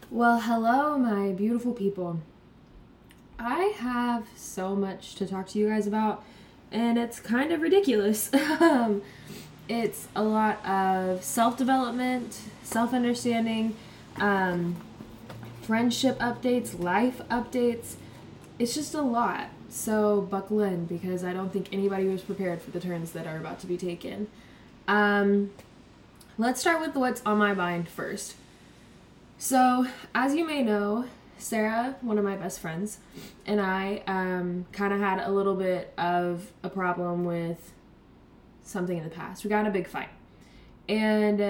Well, hello, my beautiful people. I have so much to talk to you guys about, and it's kind of ridiculous. It's a lot of self development, self understanding, um, friendship updates, life updates. It's just a lot. So, buckle in because I don't think anybody was prepared for the turns that are about to be taken. Um, let's start with what's on my mind first. So, as you may know, Sarah, one of my best friends, and I kind of had a little bit of a problem with something in the past. We got in a big fight. And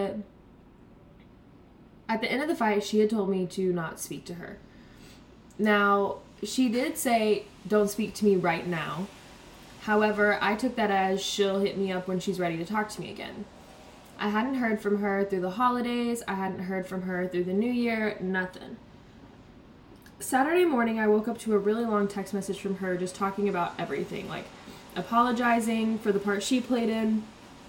at the end of the fight, she had told me to not speak to her. Now, she did say, don't speak to me right now. However, I took that as she'll hit me up when she's ready to talk to me again. I hadn't heard from her through the holidays. I hadn't heard from her through the new year. Nothing. Saturday morning, I woke up to a really long text message from her just talking about everything. Like, apologizing for the part she played in.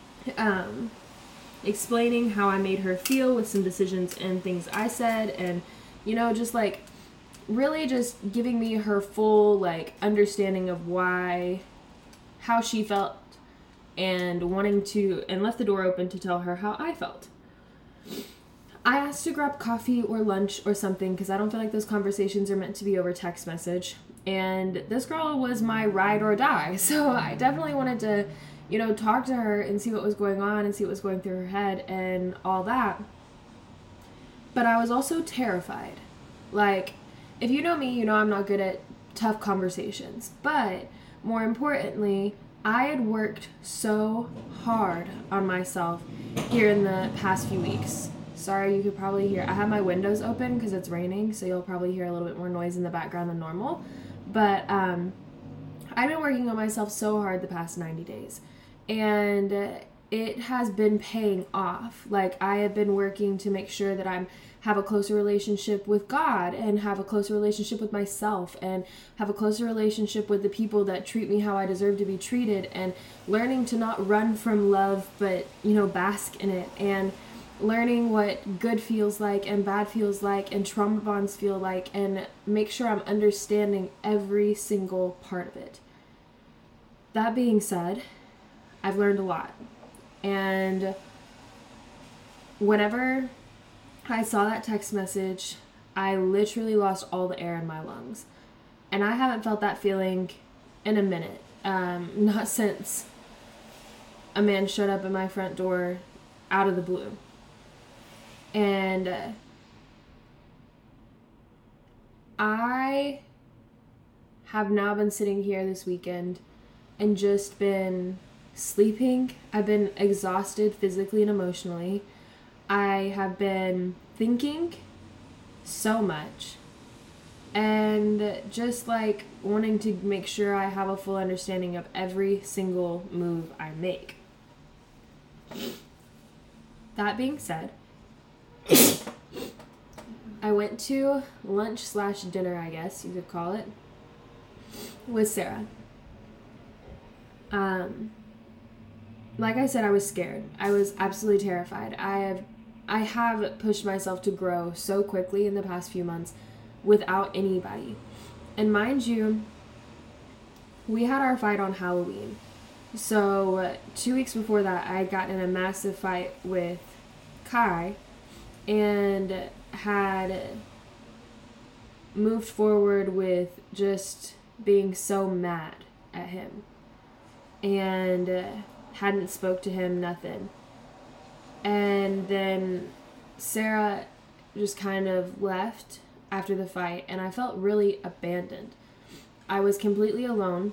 Explaining how I made her feel with some decisions and things I said. And, just like, really just giving me her full, like, understanding of how she felt. And left the door open to tell her how I felt. I asked to grab coffee or lunch or something because I don't feel like those conversations are meant to be over text message. And this girl was my ride or die. So I definitely wanted to, talk to her and see what was going on and see what was going through her head and all that. But I was also terrified. Like, if you know me, you know I'm not good at tough conversations. But more importantly, I had worked so hard on myself here in the past few weeks. Sorry, you could probably hear. I have my windows open because it's raining, so you'll probably hear a little bit more noise in the background than normal. But I've been working on myself so hard the past 90 days. And it has been paying off. Like, I have been working to make sure that I have a closer relationship with God and have a closer relationship with myself and have a closer relationship with the people that treat me how I deserve to be treated, and learning to not run from love but, bask in it, and learning what good feels like and bad feels like and trauma bonds feel like, and make sure I'm understanding every single part of it. That being said, I've learned a lot. And whenever I saw that text message, I literally lost all the air in my lungs. And I haven't felt that feeling in a minute. Not since a man showed up at my front door out of the blue. And I have now been sitting here this weekend and just been sleeping. I've been exhausted physically and emotionally. I have been thinking so much and just like wanting to make sure I have a full understanding of every single move I make. That being said, I went to lunch/dinner, I guess you could call it, with Sarah. Like I said, I was scared. I was absolutely terrified. I have pushed myself to grow so quickly in the past few months without anybody. And mind you, we had our fight on Halloween. So 2 weeks before that, I had gotten in a massive fight with Kai and had moved forward with just being so mad at him. And hadn't spoke to him, nothing. And then Sarah just kind of left after the fight, and I felt really abandoned. I was completely alone.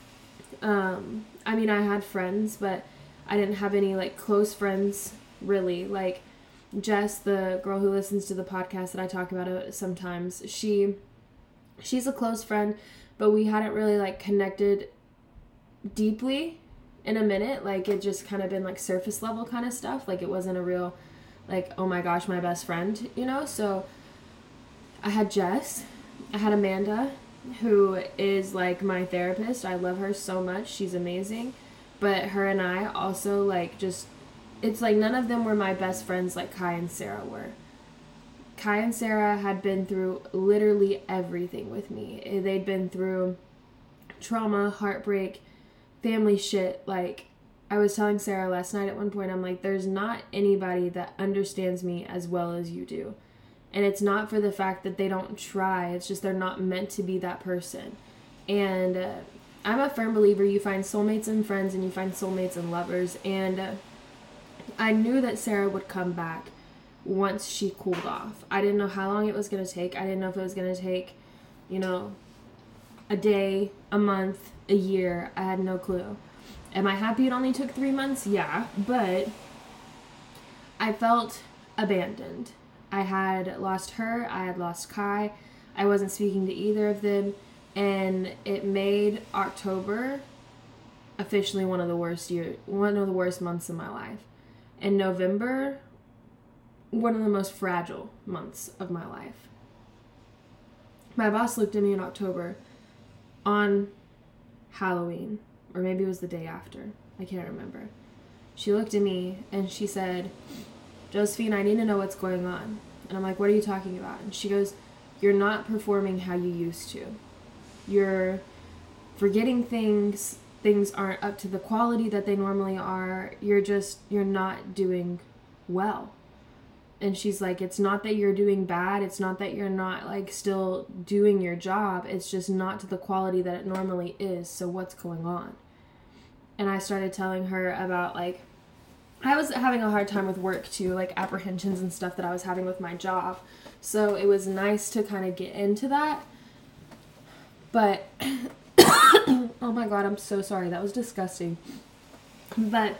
I had friends, but I didn't have any, like, close friends, really. Like, Jess, the girl who listens to the podcast that I talk about it sometimes, she's a close friend, but we hadn't really, like, connected deeply in a minute. Like, it just kind of been like surface level kind of stuff. Like, it wasn't a real, like, oh my gosh, my best friend, So I had Jess, I had Amanda, who is like my therapist. I love her so much. She's amazing. But her and I also, like, just, it's like none of them were my best friends like Kai and Sarah were. Kai and Sarah had been through literally everything with me. They'd been through trauma, heartbreak, family shit. Like, I was telling Sarah last night at one point, I'm like, there's not anybody that understands me as well as you do. And it's not for the fact that they don't try. It's just they're not meant to be that person. And I'm a firm believer you find soulmates in friends and you find soulmates in lovers. And I knew that Sarah would come back once she cooled off. I didn't know how long it was going to take. I didn't know if it was going to take, a day, a month, a year. I had no clue. Am I happy it only took 3 months? Yeah, but I felt abandoned. I had lost her. I had lost Kai. I wasn't speaking to either of them. And it made October officially one of the worst months of my life. And November, one of the most fragile months of my life. My boss looked at me in October on Halloween, or maybe it was the day after. I can't remember. She looked at me and she said, Josephine, I need to know what's going on. And I'm like, what are you talking about? And she goes, you're not performing how you used to. You're forgetting things. Things aren't up to the quality that they normally are. You're not doing well. And she's like, it's not that you're doing bad. It's not that you're not like still doing your job. It's just not to the quality that it normally is. So what's going on? And I started telling her about like, I was having a hard time with work too, like apprehensions and stuff that I was having with my job. So it was nice to kind of get into that. But, oh my God, I'm so sorry. That was disgusting. But,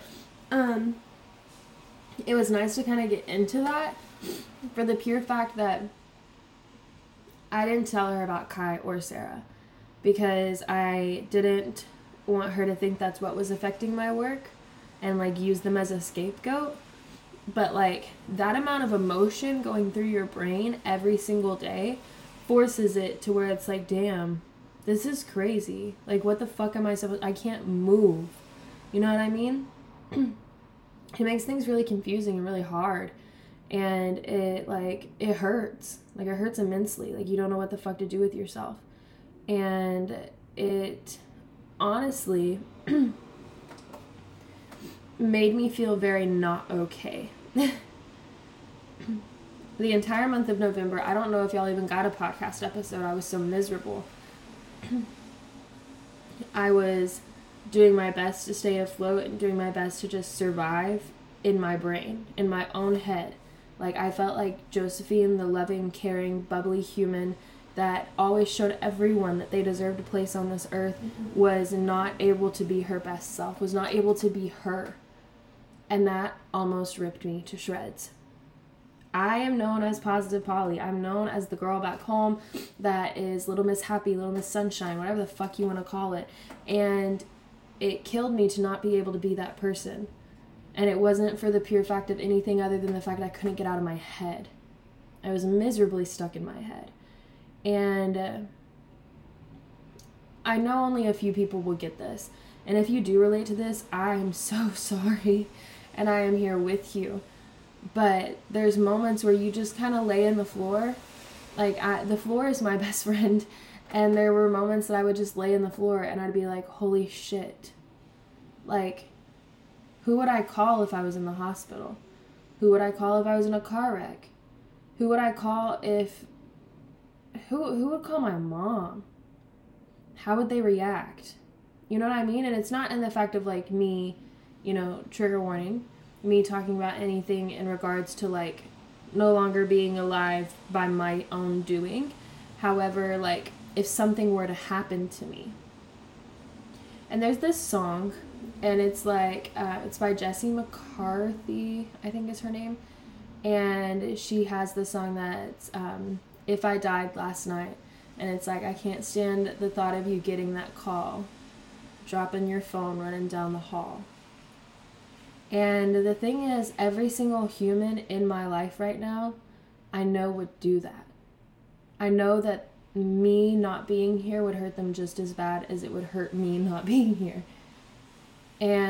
it was nice to kind of get into that for the pure fact that I didn't tell her about Kai or Sarah because I didn't want her to think that's what was affecting my work and like use them as a scapegoat. But like that amount of emotion going through your brain every single day forces it to where it's like, damn, this is crazy. Like, what the fuck am I I can't move. You know what I mean? It makes things really confusing and really hard. And it hurts. Like, it hurts immensely. Like, you don't know what the fuck to do with yourself. And it honestly made me feel very not okay. The entire month of November, I don't know if y'all even got a podcast episode. I was so miserable. I was doing my best to stay afloat and doing my best to just survive in my brain, in my own head. Like, I felt like Josephine, the loving, caring, bubbly human that always showed everyone that they deserved a place on this earth, was not able to be her best self, was not able to be her. And that almost ripped me to shreds. I am known as Positive Polly. I'm known as the girl back home that is Little Miss Happy, Little Miss Sunshine, whatever the fuck you want to call it. And it killed me to not be able to be that person. And it wasn't for the pure fact of anything other than the fact that I couldn't get out of my head. I was miserably stuck in my head. And I know only a few people will get this. And if you do relate to this, I am so sorry. And I am here with you. But there's moments where you just kind of lay in the floor. Like, the floor is my best friend. And there were moments that I would just lay in the floor and I'd be like, holy shit. Like, who would I call if I was in the hospital? Who would I call if I was in a car wreck? Who would I call if... Who would call my mom? How would they react? You know what I mean? And it's not in the fact of, like, me, trigger warning, me talking about anything in regards to, like, no longer being alive by my own doing. However, like, if something were to happen to me. And there's this song, and it's like, it's by Jessie McCarthy, I think is her name. And she has the song that's, If I Died Last Night. And it's like, I can't stand the thought of you getting that call, dropping your phone, running down the hall. And the thing is, every single human in my life right now, I know would do that. I know that me not being here would hurt them just as bad as it would hurt me not being here.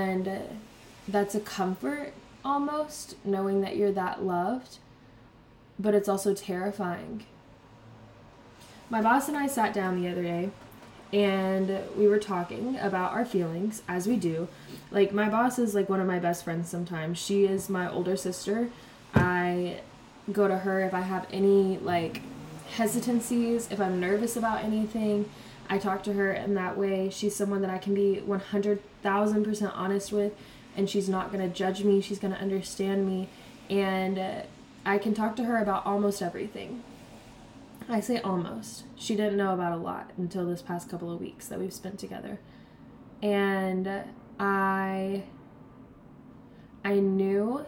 And that's a comfort, almost, knowing that you're that loved. but it's also terrifying. My boss and I sat down the other day and we were talking about our feelings, as we do. Like, my boss is like one of my best friends sometimes. She is my older sister. I go to her if I have any like hesitancies, if I'm nervous about anything. I talk to her in that way. She's someone that I can be 100,000% honest with, and she's not going to judge me. She's going to understand me, and I can talk to her about almost everything. I say almost. She didn't know about a lot until this past couple of weeks that we've spent together. And I knew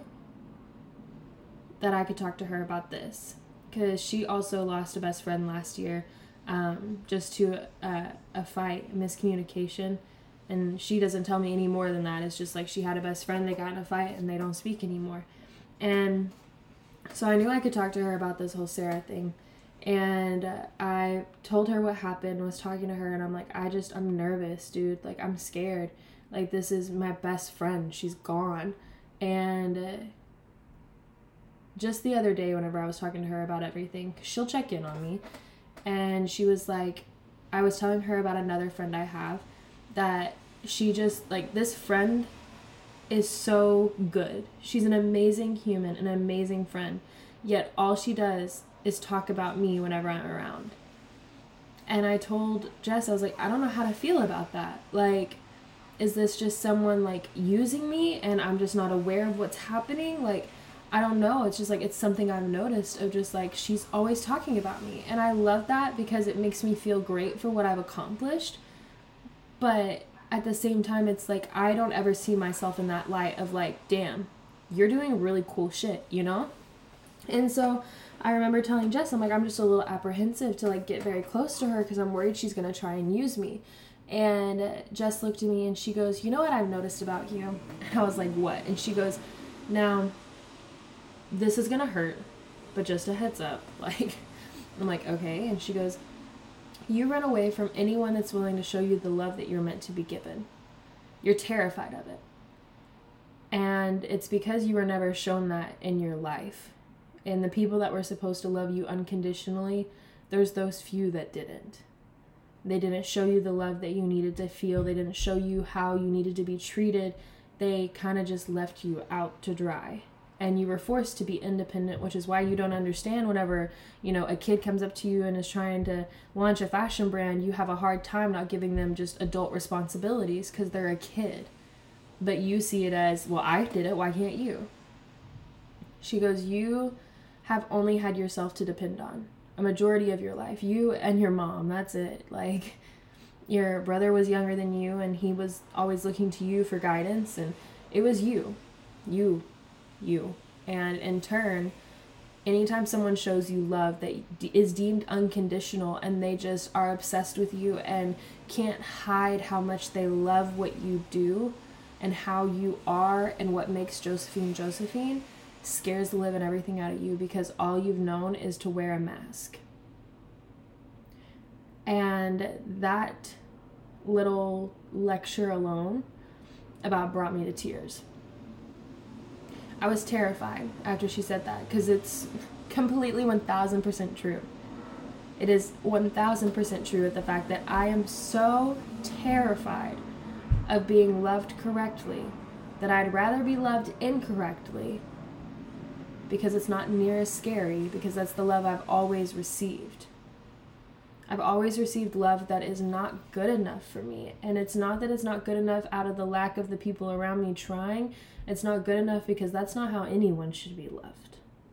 that I could talk to her about this because she also lost a best friend last year, just to a fight, miscommunication. And she doesn't tell me any more than that. It's just like she had a best friend, they got in a fight, and they don't speak anymore. And so I knew I could talk to her about this whole Sarah thing. And I told her what happened, was talking to her, and I'm like, I'm nervous, dude. Like, I'm scared. Like, this is my best friend. She's gone. And just the other day, whenever I was talking to her about everything, 'cause she'll check in on me, and she was like, I was telling her about another friend I have that she just, like, this friend is so good. She's an amazing human, an amazing friend, yet all she does is talk about me whenever I'm around. And I told Jess, I was like, I don't know how to feel about that. Like, is this just someone like using me and I'm just not aware of what's happening? Like, I don't know. It's just like, it's something I've noticed of just like, she's always talking about me. And I love that because it makes me feel great for what I've accomplished. But at the same time, it's like, I don't ever see myself in that light of like, damn, you're doing really cool shit, you know? And so I remember telling Jess, I'm like, I'm just a little apprehensive to like get very close to her because I'm worried she's going to try and use me. And Jess looked at me and she goes, you know what I've noticed about you? And I was like, what? And she goes, now, this is going to hurt, but just a heads up. Like, I'm like, okay. And she goes, you run away from anyone that's willing to show you the love that you're meant to be given. You're terrified of it. And it's because you were never shown that in your life. And the people that were supposed to love you unconditionally, there's those few that didn't. They didn't show you the love that you needed to feel. They didn't show you how you needed to be treated. They kind of just left you out to dry. And you were forced to be independent, which is why you don't understand whenever, you know, a kid comes up to you and is trying to launch a fashion brand, you have a hard time not giving them just adult responsibilities because they're a kid. But you see it as, well, I did it, why can't you? She goes, you have only had yourself to depend on a majority of your life. You and your mom, that's it. Like, your brother was younger than you and he was always looking to you for guidance, and it was you. And in turn, anytime someone shows you love that is deemed unconditional and they just are obsessed with you and can't hide how much they love what you do and how you are and what makes Josephine, scares the living everything out of you because all you've known is to wear a mask. And that little lecture alone about brought me to tears. I was terrified after she said that because it's completely 1,000% true. It is 1,000% true at the fact that I am so terrified of being loved correctly that I'd rather be loved incorrectly because it's not near as scary, because that's the love I've always received. I've always received love that is not good enough for me. And it's not that it's not good enough out of the lack of the people around me trying. It's not good enough because that's not how anyone should be loved.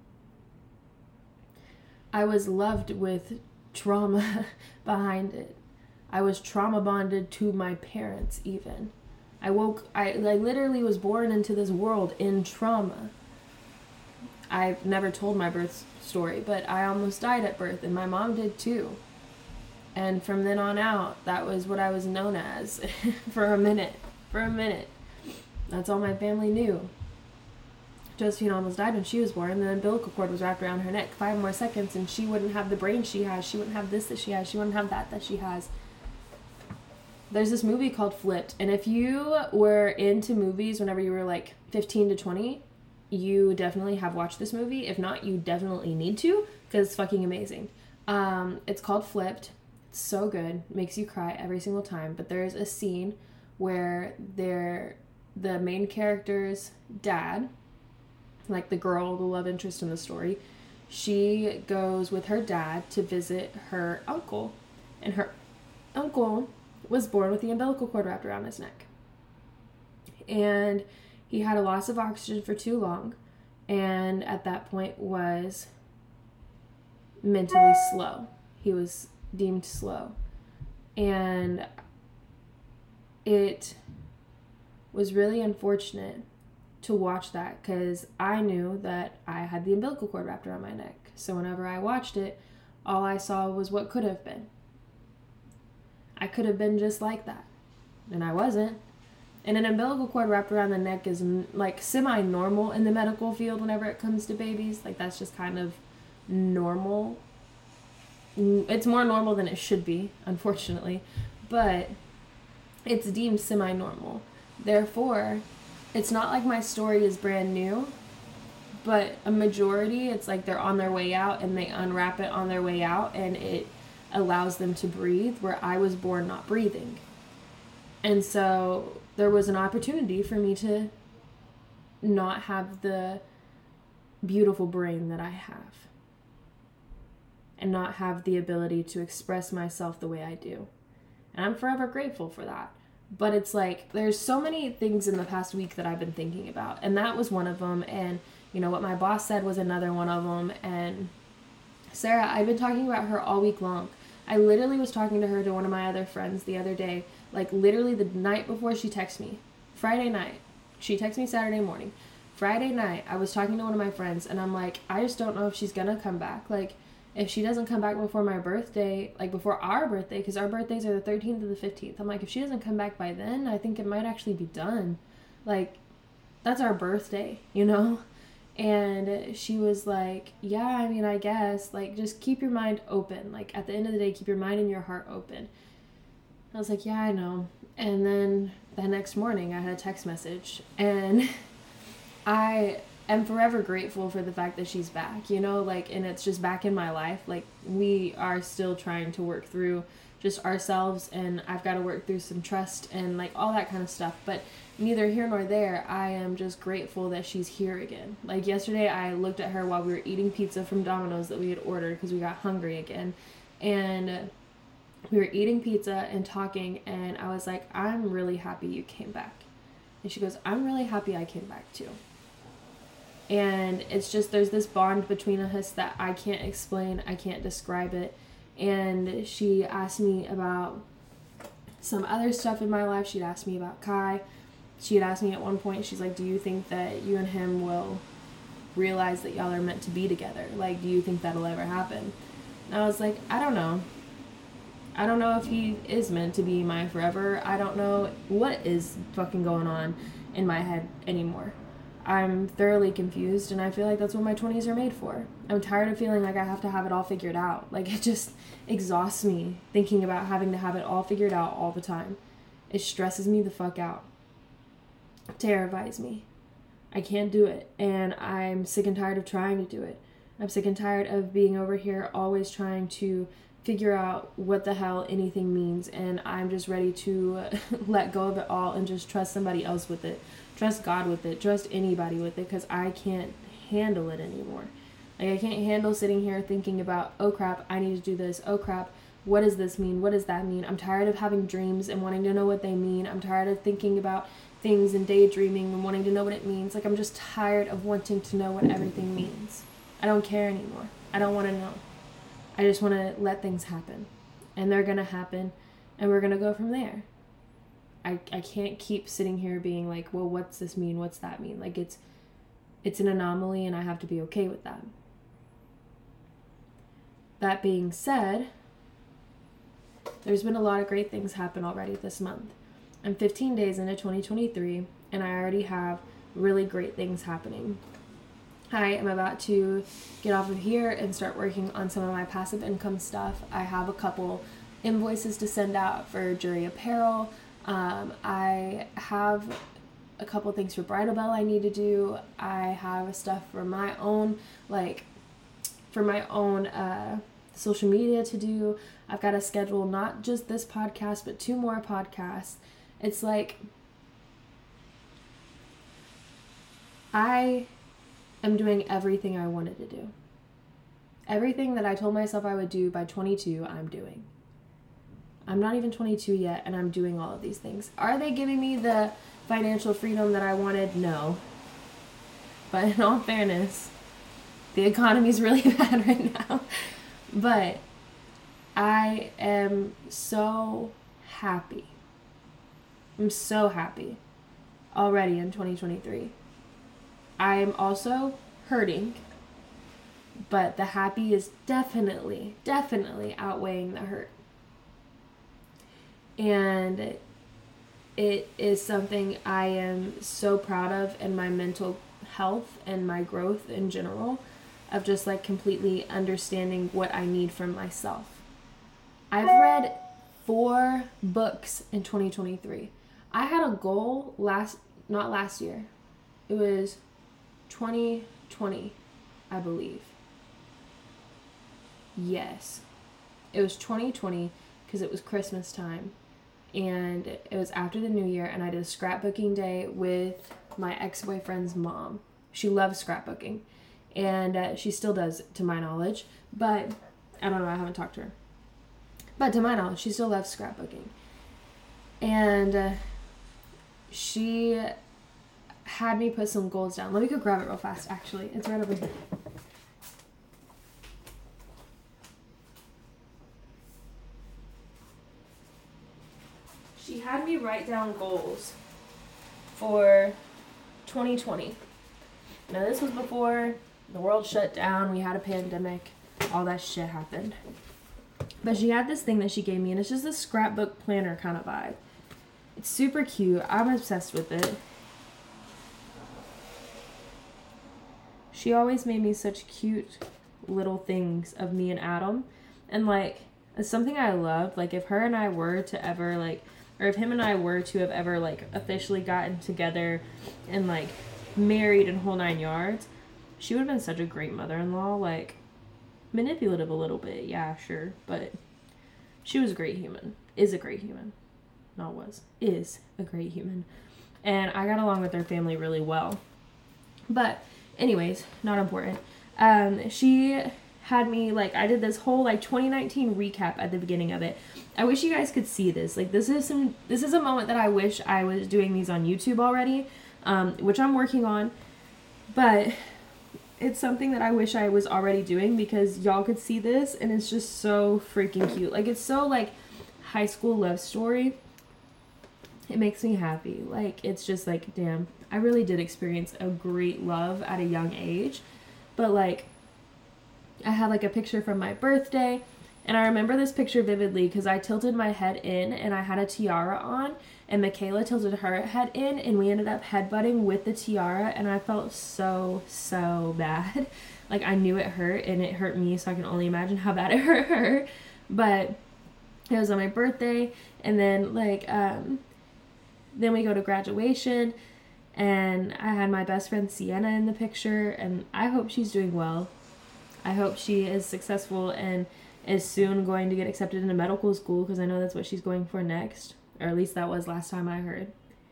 I was loved with trauma behind it. I was trauma bonded to my parents even. I literally was born into this world in trauma. I've never told my birth story, but I almost died at birth, and my mom did too. And from then on out, that was what I was known as for a minute. That's all my family knew. Josephine almost died when she was born, and the umbilical cord was wrapped around her neck 5 more seconds, and she wouldn't have the brain she has, she wouldn't have this that she has, she wouldn't have that she has. There's this movie called Flipped, and if you were into movies whenever you were like 15 to 20, you definitely have watched this movie. If not, you definitely need to, because it's fucking amazing. It's called Flipped. It's so good. Makes you cry every single time. But there's a scene where the main character's dad, like the girl, the love interest in the story, she goes with her dad to visit her uncle. And her uncle was born with the umbilical cord wrapped around his neck. And he had a loss of oxygen for too long, and at that point was mentally slow. He was deemed slow. And it was really unfortunate to watch that, because I knew that I had the umbilical cord wrapped around my neck. So whenever I watched it, all I saw was what could have been. I could have been just like that, and I wasn't. And an umbilical cord wrapped around the neck is like semi-normal in the medical field whenever it comes to babies. Like, that's just kind of normal. It's more normal than it should be, unfortunately. But it's deemed semi-normal. Therefore, it's not like my story is brand new. But a majority, it's like they're on their way out and they unwrap it on their way out. And it allows them to breathe, where I was born not breathing. And so there was an opportunity for me to not have the beautiful brain that I have, and not have the ability to express myself the way I do. And I'm forever grateful for that. But it's like, there's so many things in the past week that I've been thinking about, and that was one of them. And you know what my boss said was another one of them. And Sarah, I've been talking about her all week long. I literally was talking to her, to one of my other friends the other day, like literally the night before she texted me. Friday night. She texted me Saturday morning. Friday night, I was talking to one of my friends, and I'm like, I just don't know if she's gonna come back. Like, if she doesn't come back before my birthday, like before our birthday, because our birthdays are the 13th and the 15th. I'm like, if she doesn't come back by then, I think it might actually be done. Like, that's our birthday, you know? And she was like, yeah, I mean, I guess, like, just keep your mind open. Like, at the end of the day, keep your mind and your heart open. I was like, yeah, I know. And then the next morning, I had a text message, and I am forever grateful for the fact that she's back, you know, like, and it's just back in my life. Like, we are still trying to work through just ourselves, and I've got to work through some trust and like all that kind of stuff. But neither here nor there, I am just grateful that she's here again. Like, yesterday I looked at her while we were eating pizza from Domino's that we had ordered because we got hungry again, and we were eating pizza and talking, and I was like, I'm really happy you came back. And she goes, I'm really happy I came back too. And it's just, there's this bond between us that I can't explain, I can't describe it. And she asked me about some other stuff in my life. She'd asked me about Kai. She had asked me at one point, she's like, do you think that you and him will realize that y'all are meant to be together? Like, do you think that'll ever happen? And I was like, I don't know. I don't know if he is meant to be mine forever. I don't know what is fucking going on in my head anymore. I'm thoroughly confused, and I feel like that's what my 20s are made for. I'm tired of feeling like I have to have it all figured out. Like, it just exhausts me thinking about having to have it all figured out all the time. It stresses me the fuck out. It terrifies me. I can't do it, and I'm sick and tired of trying to do it. I'm sick and tired of being over here always trying to figure out what the hell anything means, and I'm just ready to let go of it all and just trust somebody else with it. Trust God with it. Trust anybody with it, because I can't handle it anymore. Like, I can't handle sitting here thinking about, oh crap, I need to do this. Oh crap, what does this mean? What does that mean? I'm tired of having dreams and wanting to know what they mean. I'm tired of thinking about things and daydreaming and wanting to know what it means. Like, I'm just tired of wanting to know what everything means. I don't care anymore. I don't want to know. I just want to let things happen. And they're going to happen, and we're going to go from there. I can't keep sitting here being like, well, what's this mean? What's that mean? Like, it's an anomaly, and I have to be okay with that. That being said, there's been a lot of great things happen already this month. I'm 15 days into 2023, and I already have really great things happening. I am about to get off of here and start working on some of my passive income stuff. I have a couple invoices to send out for Jury Apparel. I have a couple things for Bridal Bell I need to do. I have stuff for my own, social media to do. I've got to schedule not just this podcast, but 2 more podcasts. It's like, I am doing everything I wanted to do. Everything that I told myself I would do by 22, I'm doing. I'm not even 22 yet, and I'm doing all of these things. Are they giving me the financial freedom that I wanted? No. But in all fairness, the economy's really bad right now. But I am so happy. I'm so happy already in 2023. I am also hurting, but the happy is definitely outweighing the hurt. And it is something I am so proud of in my mental health and my growth in general, of just like completely understanding what I need from myself. I've read 4 books in 2023. I had a goal not last year. It was 2020, I believe. Yes. It was 2020 because it was Christmas time. And it was after the new year, and I did a scrapbooking day with my ex-boyfriend's mom. She loves scrapbooking, and she still does, to my knowledge, but I don't know, I haven't talked to her. But to my knowledge, she still loves scrapbooking. And she had me put some goals down. Let me go grab it real fast, actually. It's right over here. She had me write down goals for 2020. Now, this was before the world shut down, we had a pandemic, all that shit happened. But she had this thing that she gave me, and it's just a scrapbook planner kind of vibe. It's super cute. I'm obsessed with it. She always made me such cute little things of me and Adam. And, like, it's something I love. Like, if her and I were to ever, like, or if him and I were to have ever, like, officially gotten together and, like, married and whole 9 yards, she would have been such a great mother-in-law. Like, manipulative a little bit, yeah, sure, but she was a great human. Is a great human. Not was. Is a great human. And I got along with her family really well. But, anyways, not important. She had me, like, I did this whole, like, 2019 recap at the beginning of it. I wish you guys could see this. Like, this is a moment that I wish I was doing these on YouTube already, which I'm working on. But it's something that I wish I was already doing, because y'all could see this, and it's just so freaking cute. Like, it's so, like, high school love story. It makes me happy. Like, it's just like, damn, I really did experience a great love at a young age. But, like, I had, like, a picture from my birthday, and I remember this picture vividly because I tilted my head in, and I had a tiara on, and Michaela tilted her head in, and we ended up headbutting with the tiara, and I felt so, so bad. Like, I knew it hurt, and it hurt me, so I can only imagine how bad it hurt her. But it was on my birthday, and then, like, then we go to graduation, and I had my best friend Sienna in the picture, and I hope she's doing well. I hope she is successful and is soon going to get accepted into medical school, because I know that's what she's going for next, or at least that was last time I heard.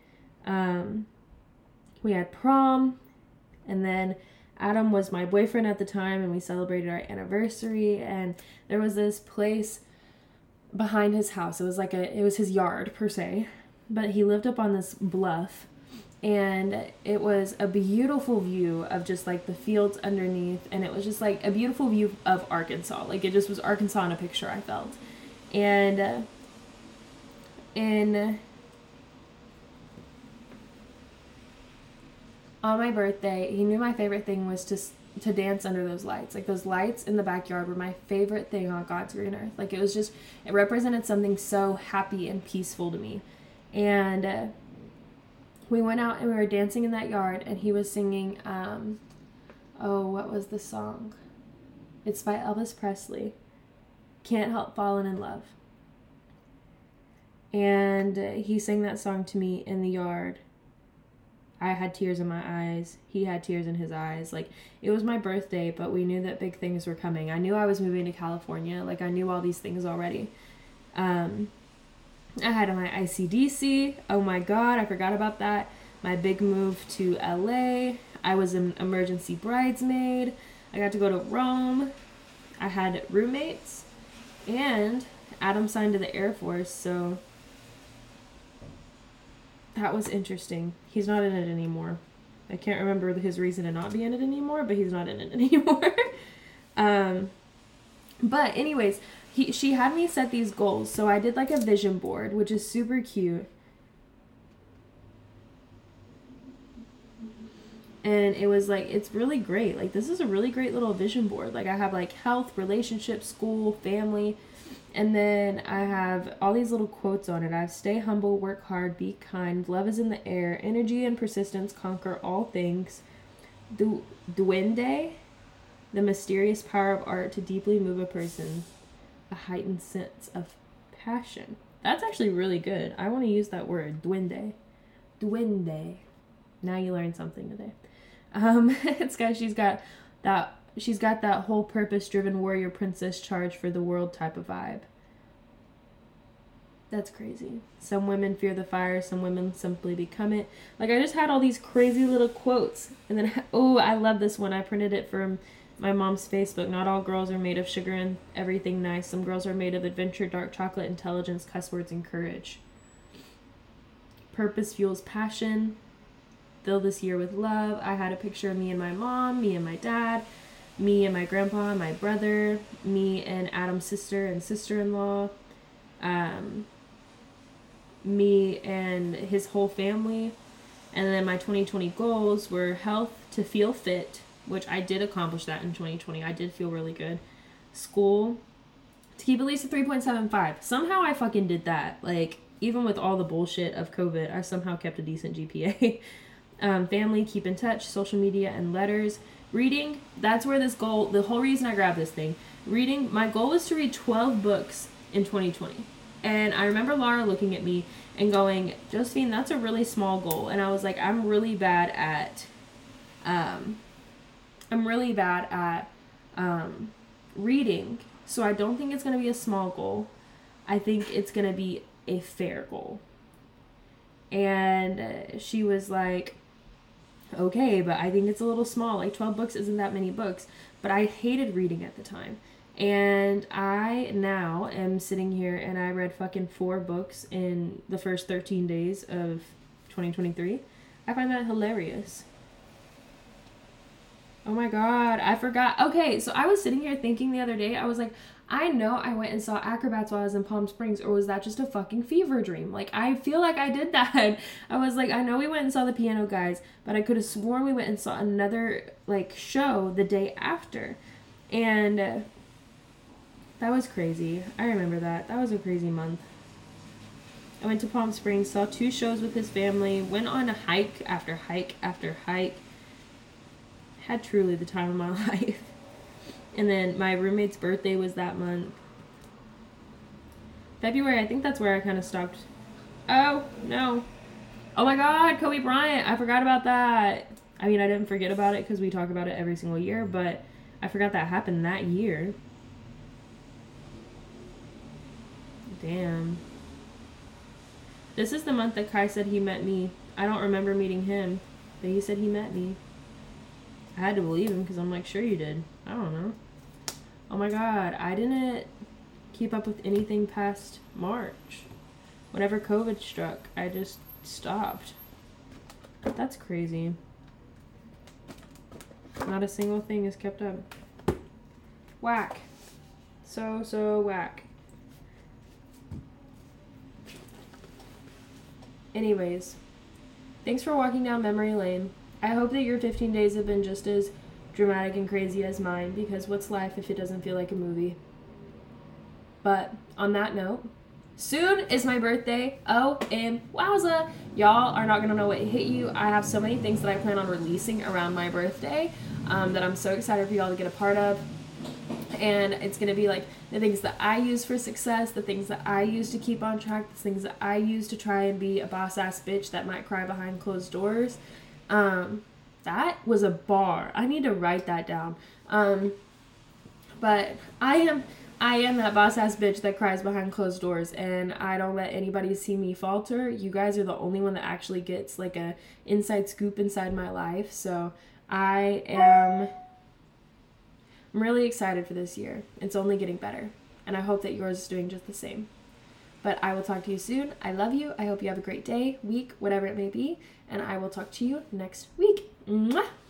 We had prom, and then Adam was my boyfriend at the time, and we celebrated our anniversary, and there was this place behind his house. It was his yard per se, but he lived up on this bluff, and it was a beautiful view of just, like, the fields underneath, and it was just, like, a beautiful view of Arkansas. Like, it just was Arkansas in a picture, I felt. And on my birthday, he knew my favorite thing was to dance under those lights. Like, those lights in the backyard were my favorite thing on God's green earth. Like, it represented something so happy and peaceful to me. And we went out and we were dancing in that yard, and he was singing, what was the song? It's by Elvis Presley. Can't Help Falling in Love. And he sang that song to me in the yard. I had tears in my eyes. He had tears in his eyes. Like, it was my birthday, but we knew that big things were coming. I knew I was moving to California. Like, I knew all these things already. I had my ICDC. Oh my God, I forgot about that. My big move to LA. I was an emergency bridesmaid. I got to go to Rome. I had roommates. And Adam signed to the Air Force, so that was interesting. He's not in it anymore. I can't remember his reason to not be in it anymore, but he's not in it anymore. But anyways, she had me set these goals. So I did like a vision board, which is super cute. And it was like, it's really great. Like, this is a really great little vision board. Like, I have like health, relationships, school, family. And then I have all these little quotes on it. I have stay humble, work hard, be kind, love is in the air, energy and persistence conquer all things. Duende, the mysterious power of art to deeply move a person, a heightened sense of passion. That's actually really good. I want to use that word, duende. Duende. Now you learned something today. It's got she's got that whole purpose-driven warrior princess charge for the world type of vibe. That's crazy. Some women fear the fire, some women simply become it. Like, I just had all these crazy little quotes. And then, oh, I love this one. I printed it from my mom's Facebook. Not all girls are made of sugar and everything nice. Some girls are made of adventure, dark chocolate, intelligence, cuss words, and courage. Purpose fuels passion. Fill this year with love. I had a picture of me and my mom, me and my dad, me and my grandpa, my brother, me and Adam's sister and sister-in-law, me and his whole family. And then my 2020 goals were health, to feel fit, which I did accomplish that in 2020. I did feel really good. School, to keep at least a 3.75. Somehow I fucking did that. Like, even with all the bullshit of COVID, I somehow kept a decent GPA. Family, keep in touch, social media, and letters. Reading, that's where this goal, the whole reason I grabbed this thing. Reading, my goal was to read 12 books in 2020. And I remember Laura looking at me and going, Josephine, that's a really small goal. And I was like, I'm really bad at reading. So I don't think it's going to be a small goal. I think it's going to be a fair goal. And she was like, okay, but I think it's a little small. Like, 12 books isn't that many books. But I hated reading at the time. And I now am sitting here and I read fucking 4 books in the first 13 days of 2023. I find that hilarious. Oh my God, I forgot. Okay, so I was sitting here thinking the other day, I was like, I know I went and saw Acrobats while I was in Palm Springs, or was that just a fucking fever dream? Like, I feel like I did that. I was like, I know we went and saw the Piano Guys, but I could have sworn we went and saw another, like, show the day after. And that was crazy. I remember that. That was a crazy month. I went to Palm Springs, saw 2 shows with his family, went on a hike after hike after hike. Had truly the time of my life. And then my roommate's birthday was that month. February, I think that's where I kind of stopped. Oh, no. Oh my God, Kobe Bryant. I forgot about that. I mean, I didn't forget about it because we talk about it every single year, but I forgot that happened that year. Damn. This is the month that Kai said he met me. I don't remember meeting him, but he said he met me. I had to believe him because I'm like, sure you did. I don't know. Oh my God, I didn't keep up with anything past March. Whenever COVID struck, I just stopped. That's crazy. Not a single thing is kept up. Whack. So whack. Anyways, thanks for walking down memory lane. I hope that your 15 days have been just as dramatic and crazy as mine, because what's life if it doesn't feel like a movie? But on that note, soon is my birthday. Wowza. Y'all are not gonna know what hit you. I have so many things that I plan on releasing around my birthday that I'm so excited for y'all to get a part of. And it's going to be like the things that I use for success, the things that I use to keep on track, the things that I use to try and be a boss-ass bitch that might cry behind closed doors. That was a bar. I need to write that down. But I am that boss ass bitch that cries behind closed doors, and I don't let anybody see me falter. You guys are the only one that actually gets like a inside scoop inside my life. So I'm really excited for this year. It's only getting better, and I hope that yours is doing just the same. But I will talk to you soon. I love you. I hope you have a great day, week, whatever it may be, and I will talk to you next week. Mwah!